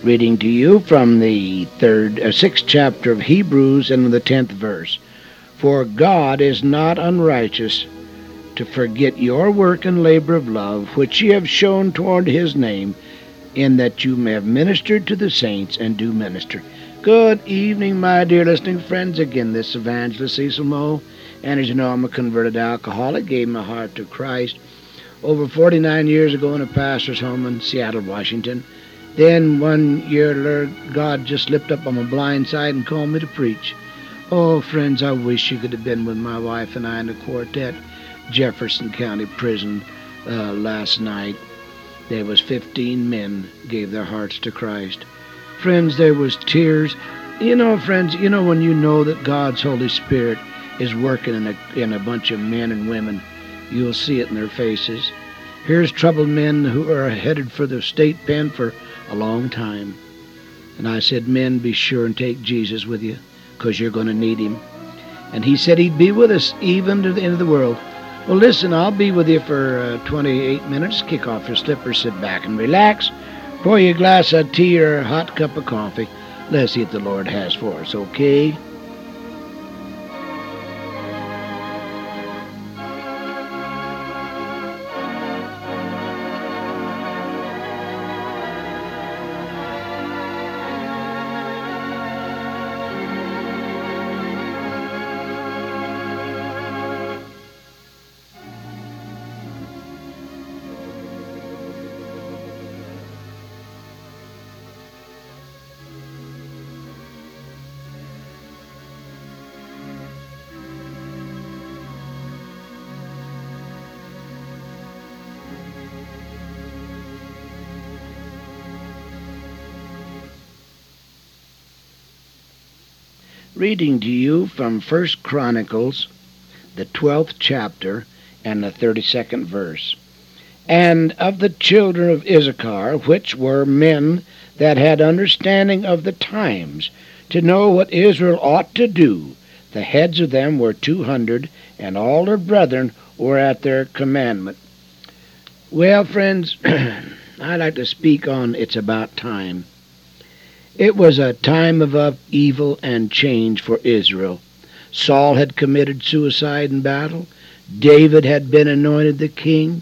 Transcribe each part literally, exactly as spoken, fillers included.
Reading to you from the third, uh, sixth chapter of Hebrews and the tenth verse. For God is not unrighteous to forget your work and labor of love, which ye have shown toward his name, in that you may have ministered to the saints and do minister. Good evening, my dear listening friends. Again, this is Evangelist Cecil Moe, and as you know, I'm a converted alcoholic, gave my heart to Christ over forty-nine years ago in a pastor's home in Seattle, Washington. Then one year, God just slipped up on my blind side and called me to preach. Oh, friends, I wish you could have been with my wife and I in the quartet, Jefferson County Prison, uh, last night. There was fifteen men gave their hearts to Christ. Friends, there was tears. You know, friends, you know when you know that God's Holy Spirit is working in a, in a bunch of men and women, you'll see it in their faces. Here's troubled men who are headed for the state pen for a long time. And I said, men, be sure and take Jesus with you, because you're going to need him. And he said he'd be with us even to the end of the world. Well, listen, I'll be with you for uh, twenty-eight minutes. Kick off your slippers, sit back and relax. Pour you a glass of tea or a hot cup of coffee. Let's see what the Lord has for us, okay? Reading to you from First Chronicles, the twelfth chapter, and the thirty-second verse. And of the children of Issachar, which were men that had understanding of the times, to know what Israel ought to do, the heads of them were two hundred, and all their brethren were at their commandment. Well, friends, I'd like to speak on It's About Time. It was a time of evil and change for Israel. Saul had committed suicide in battle. David had been anointed the king.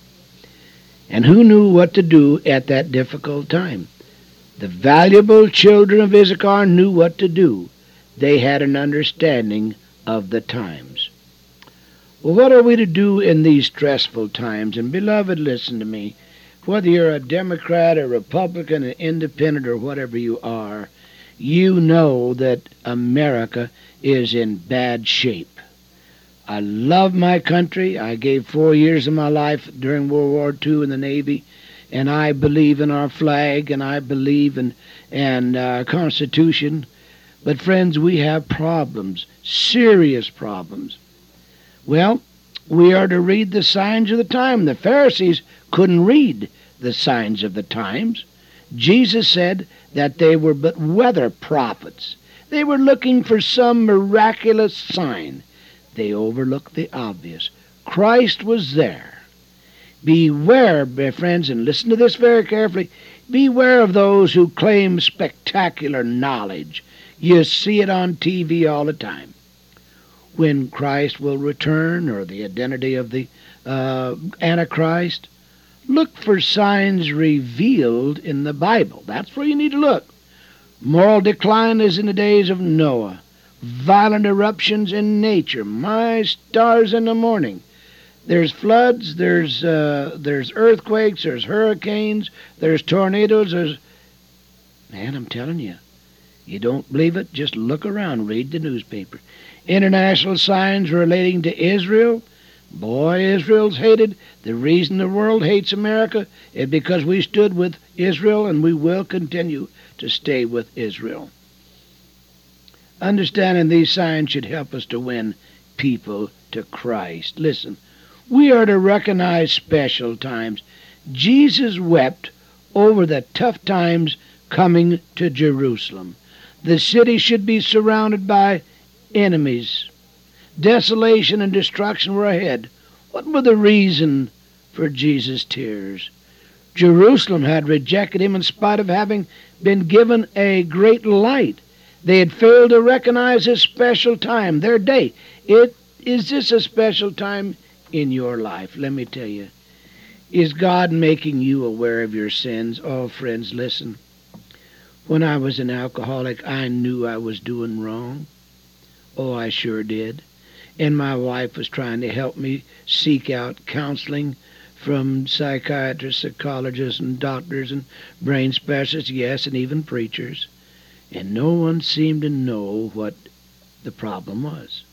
And who knew what to do at that difficult time? The valuable children of Issachar knew what to do. They had an understanding of the times. Well, what are we to do in these stressful times? And beloved, listen to me. Whether you're a Democrat, a Republican, an independent, or whatever you are, you know that America is in bad shape. I love my country. I gave four years of my life during World War Two in the Navy, and I believe in our flag, and I believe in and our Constitution. But friends, we have problems, serious problems. Well, we are to read the signs of the time. The Pharisees couldn't read the signs of the times. Jesus said that they were but weather prophets. They were looking for some miraculous sign. They overlooked the obvious. Christ was there. Beware, my friends, and listen to this very carefully, beware of those who claim spectacular knowledge. You see it on T V all the time. When Christ will return, or the identity of the uh, Antichrist, look for signs revealed in the Bible. That's where you need to look. Moral decline is in the days of Noah. Violent eruptions in nature. My stars in the morning. There's floods, there's uh, there's earthquakes, there's hurricanes, there's tornadoes, there's... Man, I'm telling you, you don't believe it? Just look around, read the newspaper. International signs relating to Israel. Boy, Israel's hated. The reason the world hates America is because we stood with Israel, and we will continue to stay with Israel. Understanding these signs should help us to win people to Christ. Listen, we are to recognize special times. Jesus wept over the tough times coming to Jerusalem. The city should be surrounded by enemies. Desolation and destruction were ahead. What were the reason for Jesus' tears? Jerusalem had rejected him in spite of having been given a great light. They had failed to recognize his special time, their day. It is this a special time in your life? Let me tell you. Is God making you aware of your sins? Oh, friends, listen. When I was an alcoholic, I knew I was doing wrong. Oh, I sure did. And my wife was trying to help me seek out counseling from psychiatrists, psychologists, and doctors, and brain specialists, yes, and even preachers. And no one seemed to know what the problem was.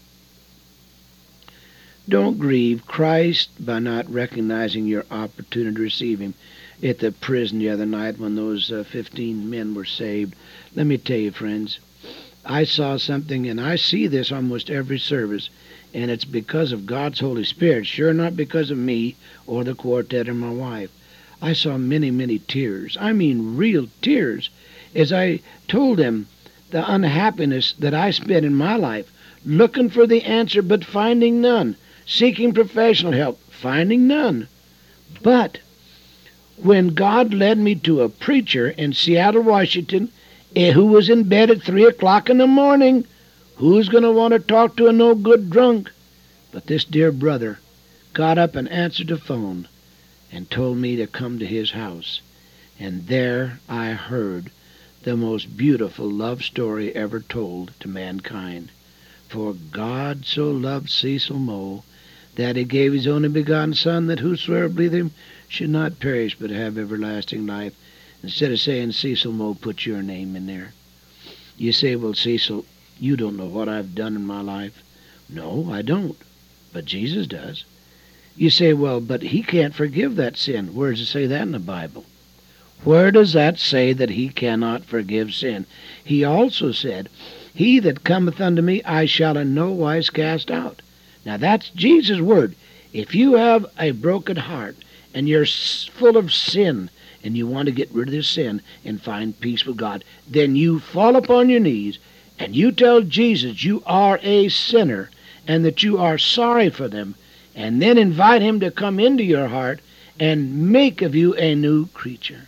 Don't grieve Christ by not recognizing your opportunity to receive him. At the prison the other night when those uh, fifteen men were saved, let me tell you, friends, I saw something, and I see this almost every service, and it's because of God's Holy Spirit, sure not because of me or the quartet or my wife. I saw many, many tears. I mean real tears, as I told them the unhappiness that I spent in my life, looking for the answer but finding none, seeking professional help, finding none. But when God led me to a preacher in Seattle, Washington, who was in bed at three o'clock in the morning, who's going to want to talk to a no-good drunk? But this dear brother got up and answered the phone and told me to come to his house. And there I heard the most beautiful love story ever told to mankind. For God so loved Cecil Moe that he gave his only begotten Son, that whosoever believeth him should not perish but have everlasting life. Instead of saying, Cecil Moe, put your name in there. You say, well, Cecil, you don't know what I've done in my life. No, I don't. But Jesus does. You say, well, but he can't forgive that sin. Where does it say that in the Bible? Where does that say that he cannot forgive sin? He also said, he that cometh unto me I shall in no wise cast out. Now that's Jesus' word. If you have a broken heart and you're full of sin and you want to get rid of this sin and find peace with God, then you fall upon your knees and you tell Jesus you are a sinner and that you are sorry for them, and then invite him to come into your heart and make of you a new creature.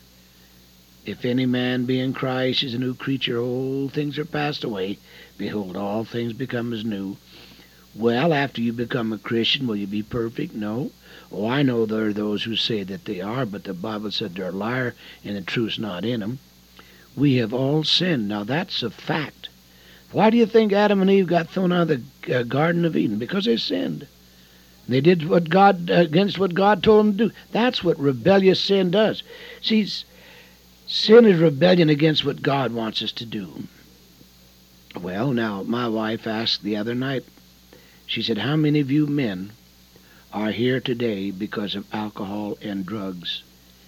If any man be in Christ, is a new creature. Old things are passed away. Behold, all things become as new. Well, after you become a Christian, will you be perfect? No. Oh, I know there are those who say that they are, but the Bible said they're a liar and the truth's not in them. We have all sinned. Now, that's a fact. Why do you think Adam and Eve got thrown out of the uh, Garden of Eden? Because they sinned. They did what God uh, against what God told them to do. That's what rebellious sin does. See, sin is rebellion against what God wants us to do. Well, now, my wife asked the other night, she said, how many of you men are here today because of alcohol and drugs?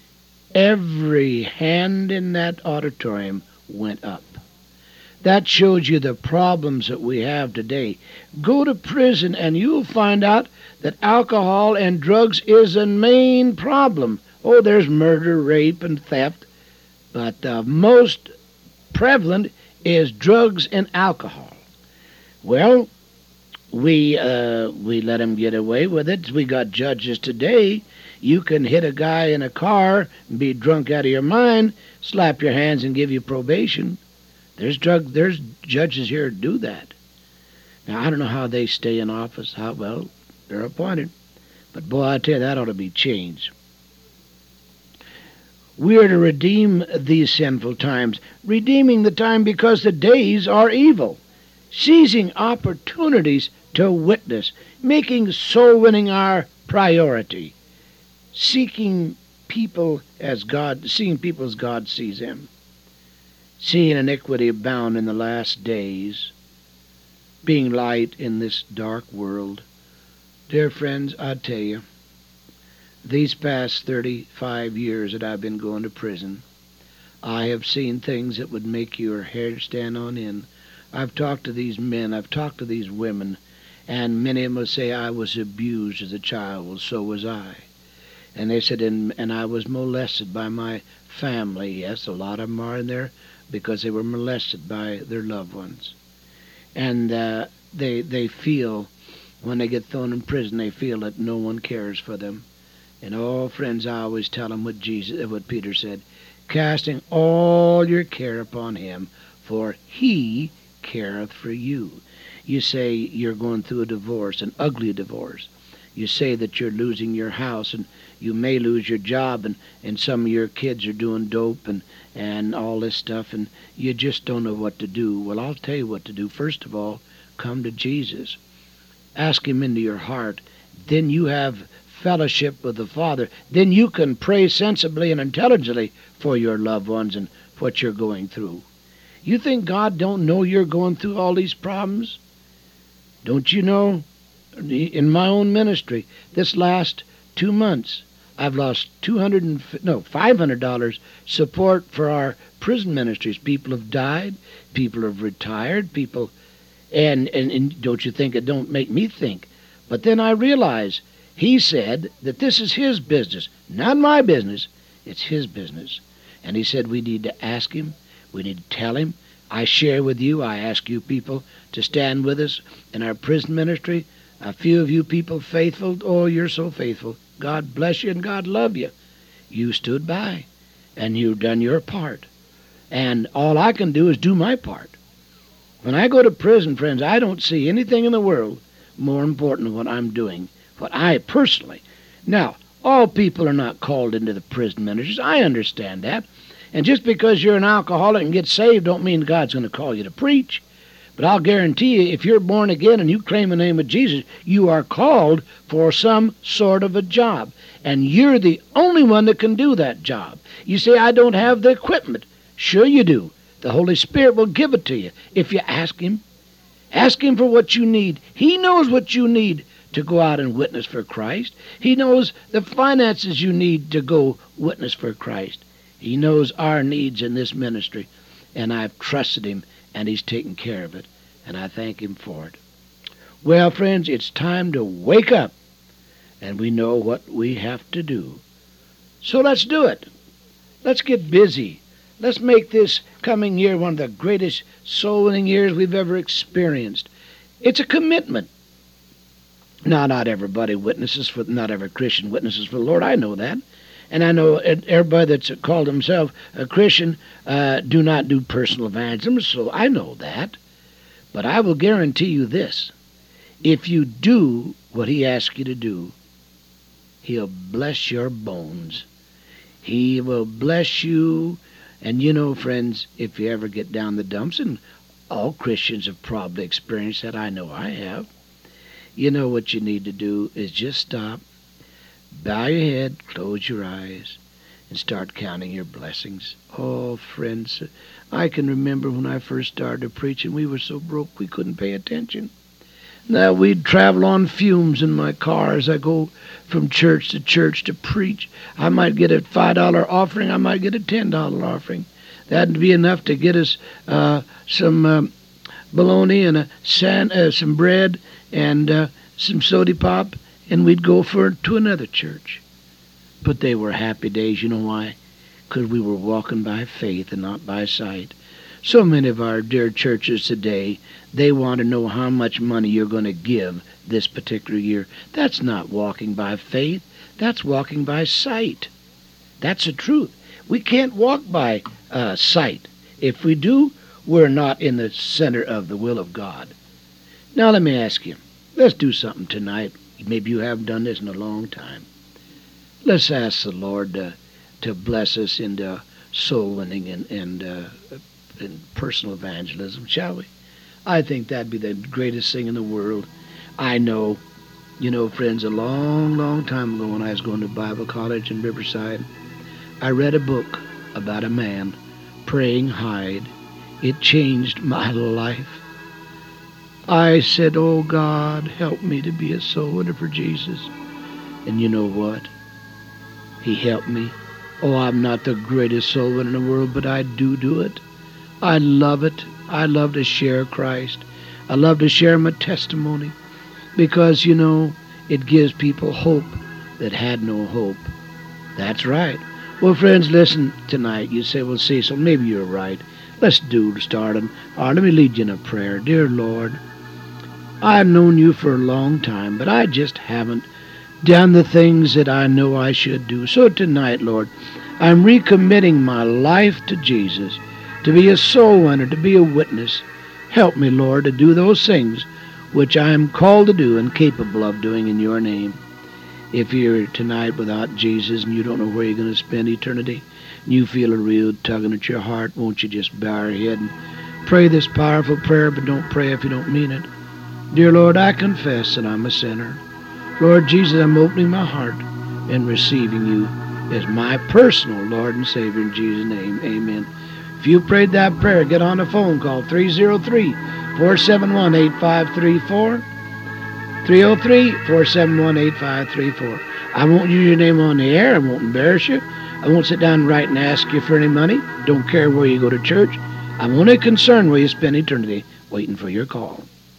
Every hand in that auditorium went up. That shows you the problems that we have today. Go to prison and you'll find out that alcohol and drugs is a main problem. Oh, there's murder, rape, and theft. But the most prevalent is drugs and alcohol. Well, we uh, we let them get away with it. We got judges today. You can hit a guy in a car, be drunk out of your mind, slap your hands and give you probation. There's drug. There's judges here who do that. Now, I don't know how they stay in office. How well, they're appointed. But boy, I tell you, that ought to be changed. We are to redeem these sinful times, redeeming the time because the days are evil, seizing opportunities to witness, making soul winning our priority, seeking people as God, seeing people as God sees them, seeing iniquity abound in the last days, being light in this dark world. Dear friends, I tell you, these past thirty-five years that I've been going to prison, I have seen things that would make your hair stand on end. I've talked to these men, I've talked to these women, and many of them will say, I was abused as a child. Well, so was I. And they said, and, and I was molested by my family. Yes, a lot of them are in there because they were molested by their loved ones. And uh, they, they feel, when they get thrown in prison, they feel that no one cares for them. And oh, friends, I always tell them what Jesus, what Peter said, casting all your care upon him, for he careth for you. You say you're going through a divorce, an ugly divorce. You say that you're losing your house, and you may lose your job, and, and some of your kids are doing dope and, and all this stuff, and you just don't know what to do. Well, I'll tell you what to do. First of all, come to Jesus. Ask him into your heart. Then you have fellowship with the Father. Then you can pray sensibly and intelligently for your loved ones and what you're going through. You think God don't know you're going through all these problems? Don't you know? In my own ministry, this last two months, I've lost two hundred and no five hundred dollars support for our prison ministries. People have died, people have retired, people, and, and and don't you think it don't make me think? But then I realize he said that this is his business, not my business. It's his business, and he said we need to ask him, we need to tell him. I share with you. I ask you people to stand with us in our prison ministry. A few of you people faithful, oh, you're so faithful. God bless you and God love you. You stood by and you've done your part. And all I can do is do my part. When I go to prison, friends, I don't see anything in the world more important than what I'm doing, what I personally. Now, all people are not called into the prison ministries. I understand that. And just because you're an alcoholic and get saved don't mean God's going to call you to preach. But I'll guarantee you, if you're born again and you claim the name of Jesus, you are called for some sort of a job. And you're the only one that can do that job. You say, I don't have the equipment. Sure you do. The Holy Spirit will give it to you if you ask him. Ask him for what you need. He knows what you need to go out and witness for Christ. He knows the finances you need to go witness for Christ. He knows our needs in this ministry. And I've trusted him. And he's taken care of it, and I thank him for it. Well, friends, it's time to wake up, and we know what we have to do. So let's do it. Let's get busy. Let's make this coming year one of the greatest soul-winning years we've ever experienced. It's a commitment. Now, not everybody witnesses for, not every Christian witnesses for the Lord. I know that. And I know everybody that's called himself a Christian uh, do not do personal evangelism, so I know that. But I will guarantee you this. If you do what he asks you to do, he'll bless your bones. He will bless you. And you know, friends, if you ever get down the dumps, and all Christians have probably experienced that, I know I have, you know what you need to do is just stop. Bow your head, close your eyes, and start counting your blessings. Oh, friends, I can remember when I first started preaching, we were so broke we couldn't pay attention. Now, we'd travel on fumes in my car as I go from church to church to preach. I might get a five dollar offering, I might get a ten dollar offering. That'd be enough to get us uh, some uh, bologna and a sand, uh, some bread and uh, some soda pop, and we'd go for to another church. But they were happy days. You know why? Because we were walking by faith and not by sight. So many of our dear churches today, they want to know how much money you're going to give this particular year. That's not walking by faith. That's walking by sight. That's the truth. We can't walk by uh, sight. If we do, we're not in the center of the will of God. Now let me ask you, let's do something tonight. Maybe you haven't done this in a long time. Let's ask the Lord uh, to bless us into soul winning and, and, uh, and personal evangelism, shall we? I think that'd be the greatest thing in the world. I know, you know, friends, a long, long time ago when I was going to Bible college in Riverside, I read a book about a man praying hide. It changed my life. I said, oh God, help me to be a soul winner for Jesus. And you know what? He helped me. Oh, I'm not the greatest soul winner in the world, but I do do it. I love it. I love to share Christ. I love to share my testimony because, you know, it gives people hope that had no hope. That's right. Well, friends, listen tonight. You say, well, see, so maybe you're right. Let's do start them. All right, let me lead you in a prayer. Dear Lord, I've known you for a long time, but I just haven't done the things that I know I should do. So tonight, Lord, I'm recommitting my life to Jesus, to be a soul winner, to be a witness. Help me, Lord, to do those things which I am called to do and capable of doing in your name. If you're tonight without Jesus and you don't know where you're going to spend eternity, and you feel a real tugging at your heart, won't you just bow your head and pray this powerful prayer, but don't pray if you don't mean it. Dear Lord, I confess that I'm a sinner. Lord Jesus, I'm opening my heart and receiving you as my personal Lord and Savior in Jesus' name. Amen. If you prayed that prayer, get on the phone, call three oh three, four seven one, eight five three four. three oh three, four seven one, eight five three four. I won't use your name on the air. I won't embarrass you. I won't sit down and write and ask you for any money. Don't care where you go to church. I'm only concerned where you spend eternity, waiting for your call.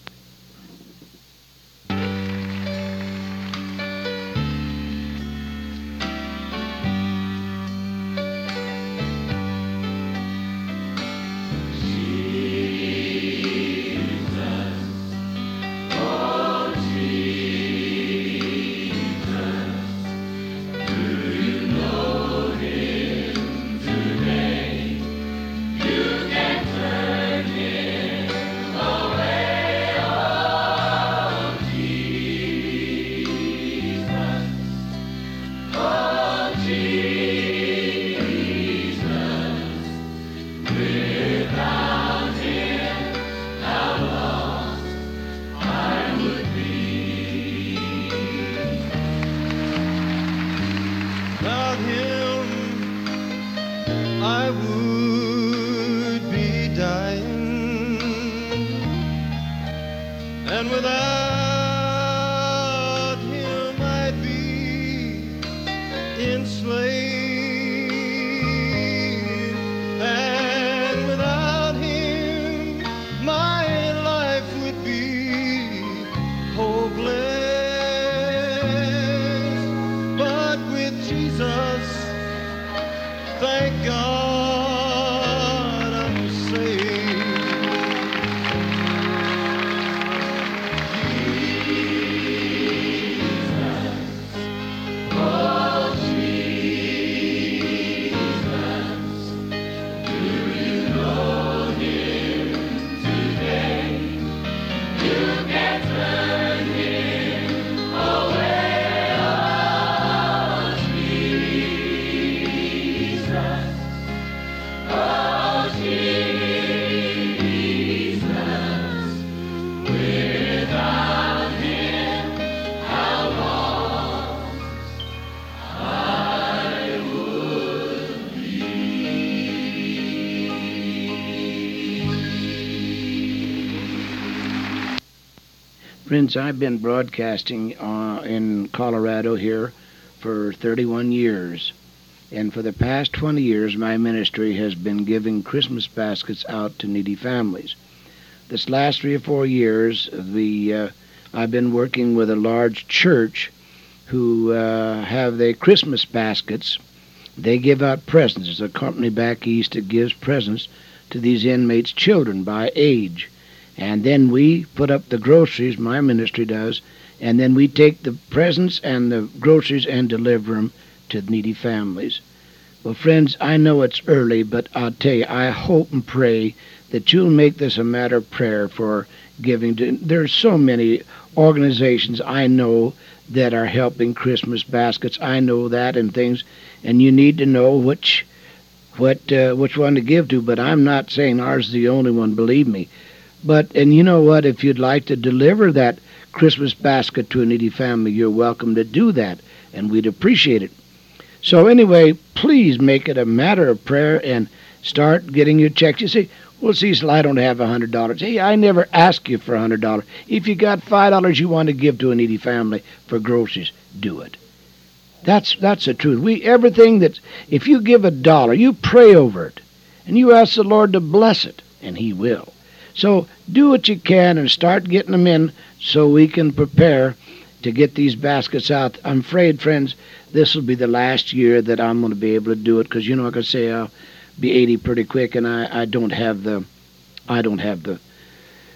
Friends, I've been broadcasting uh, in Colorado here for thirty-one years. And for the past twenty years, my ministry has been giving Christmas baskets out to needy families. This last three or four years, the uh, I've been working with a large church who uh, have their Christmas baskets. They give out presents. There's a company back east that gives presents to these inmates' children by age. And then we put up the groceries, my ministry does, and then we take the presents and the groceries and deliver them to needy families. Well, friends, I know it's early, but I'll tell you, I hope and pray that you'll make this a matter of prayer for giving. To, there's so many organizations I know that are helping Christmas baskets. I know that and things, and you need to know which what uh, which one to give to, but I'm not saying ours is the only one, believe me. But, and you know what, if you'd like to deliver that Christmas basket to a needy family, you're welcome to do that, and we'd appreciate it. So anyway, please make it a matter of prayer and start getting your checks. You say, well, Cecil, I don't have one hundred dollars. Hey, I never ask you for one hundred dollars. If you got five dollars you want to give to a needy family for groceries, do it. That's that's the truth. We everything that, if you give a dollar, you pray over it, and you ask the Lord to bless it, and He will. So do what you can and start getting them in so we can prepare to get these baskets out. I'm afraid, friends, this will be the last year that I'm going to be able to do it, because, you know, like I say, I'll be eighty pretty quick, and I, I don't have the, I don't have the,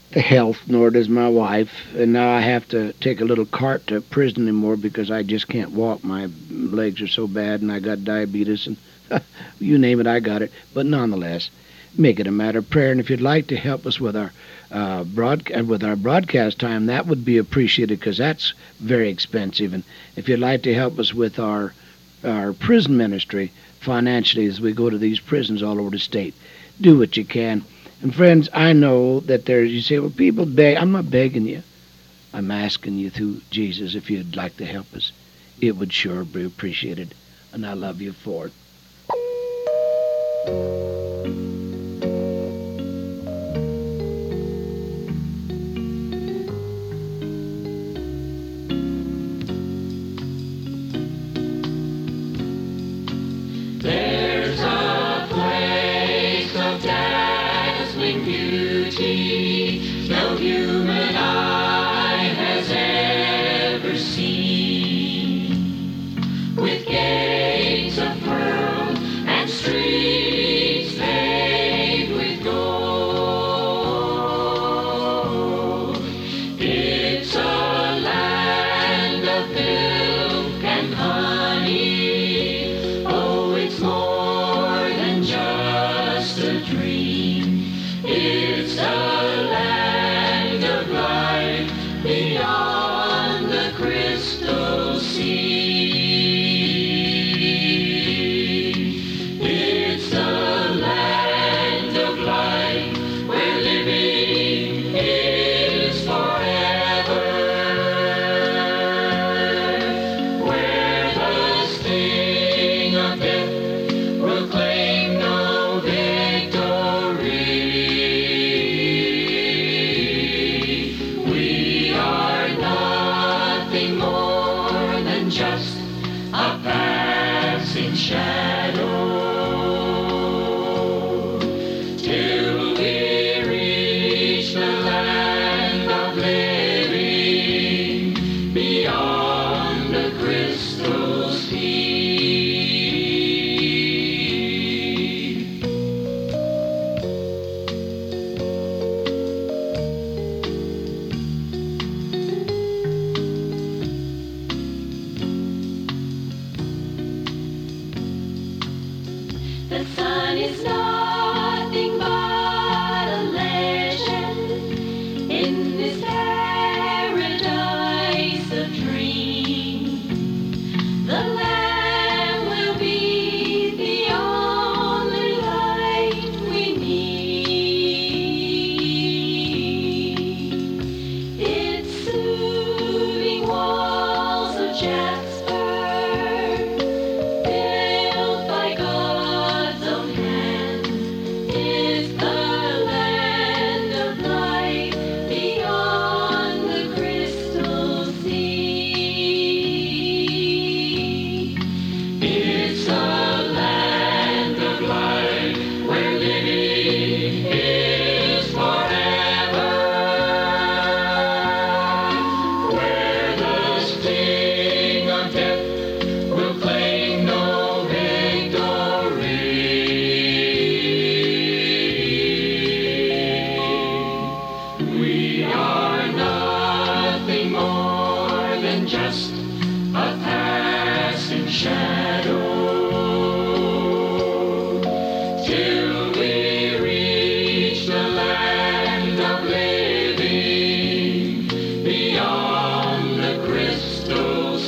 the health, nor does my wife. And now I have to take a little cart to prison anymore because I just can't walk. My legs are so bad, and I got diabetes, and you name it, I got it. But nonetheless, make it a matter of prayer. And if you'd like to help us with our uh, broadcast with our broadcast time, that would be appreciated because that's very expensive. And if you'd like to help us with our our prison ministry financially as we go to these prisons all over the state, do what you can. And friends, I know that there's, you say, well, people beg. I'm not begging you. I'm asking you through Jesus if you'd like to help us. It would sure be appreciated, and I love you for it. There's a place of dazzling beauty no human eye has ever seen, with gates of pearl and streets paved with gold. It's a land of milk and honey. Oh, it's more than just a dream. It's a land of life beyond the crystal sea. It's a land of life where living is forever, where the sting of death will claim no victory. We are nothing more than just a passing shadow, till we reach the land of living beyond the crystal sea. The sun is nothing but a legend in this paradise of dreams. The Lamb will be the only light we need. Its soothing walls of jasper, built by God's own hand, is the land of light beyond the crystal sea. It's a land of light where living is forever, where the sting of death will claim no victory. We are nothing more than just a passing shadow, till we reach the land of living beyond the crystal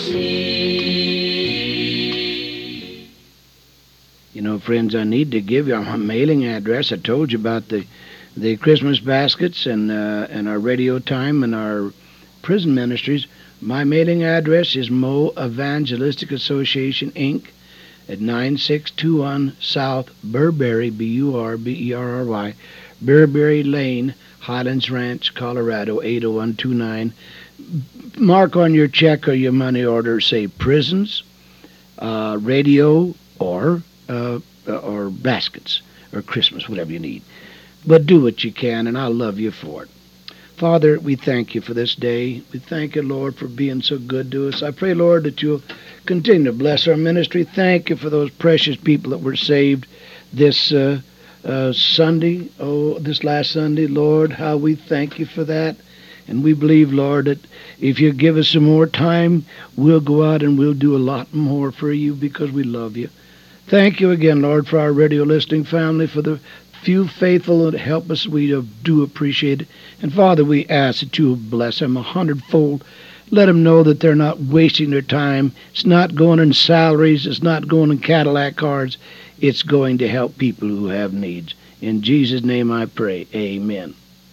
sea. You know, friends, I need to give you my mailing address. I told you about the the Christmas baskets and uh, and our radio time and our prison ministries. My mailing address is Mo Evangelistic Association, Incorporated, at nine six two one South Burberry, B U R B E R R Y, Burberry Lane, Highlands Ranch, Colorado, eight oh one two nine. Mark on your check or your money order, say prisons, uh, radio, or uh, or baskets, or Christmas, whatever you need. But do what you can, and I'll love you for it. Father, we thank you for this day. We thank you, Lord, for being so good to us. I pray, Lord, that you'll continue to bless our ministry. Thank you for those precious people that were saved this uh, uh, Sunday, oh, this last Sunday. Lord, how we thank you for that. And we believe, Lord, that if you give us some more time, we'll go out and we'll do a lot more for you because we love you. Thank you again, Lord, for our radio listening family, for the few faithful that help us. We do appreciate it. And Father, we ask that you bless them a hundredfold. Let them know that they're not wasting their time. It's not going in salaries. It's not going in Cadillac cars. It's going to help people who have needs. In Jesus' name I pray. Amen.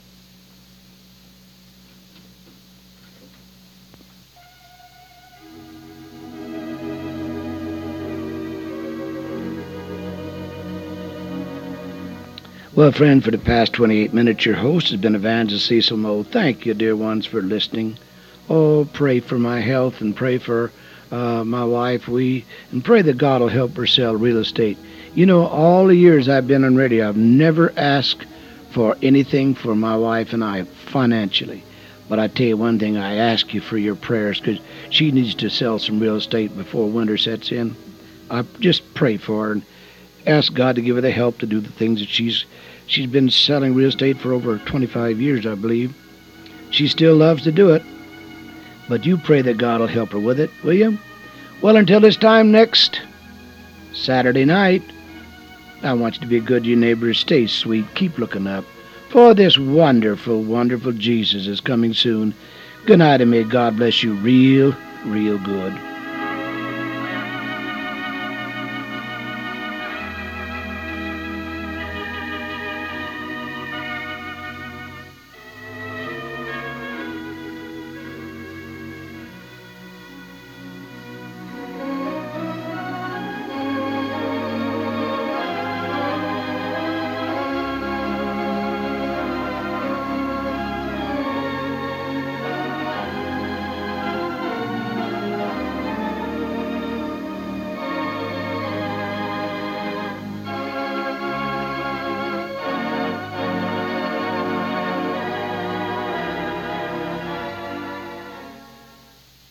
Well, friend, for the past twenty-eight minutes, your host has been Evangelist Cecil Moe. Thank you, dear ones, for listening. Oh, pray for my health and pray for uh, my wife. We and pray that God will help her sell real estate. You know, all the years I've been on radio, I've never asked for anything for my wife and I financially. But I tell you one thing, I ask you for your prayers because she needs to sell some real estate before winter sets in. I just pray for her and ask God to give her the help to do the things that she's she's been selling real estate for over twenty-five years, I believe. She still loves to do it. But you pray that God will help her with it, will you? Well, until this time next Saturday night, I want you to be good to your neighbors. Stay sweet. Keep looking up. For this wonderful, wonderful Jesus is coming soon. Good night, and may God bless you real, real good.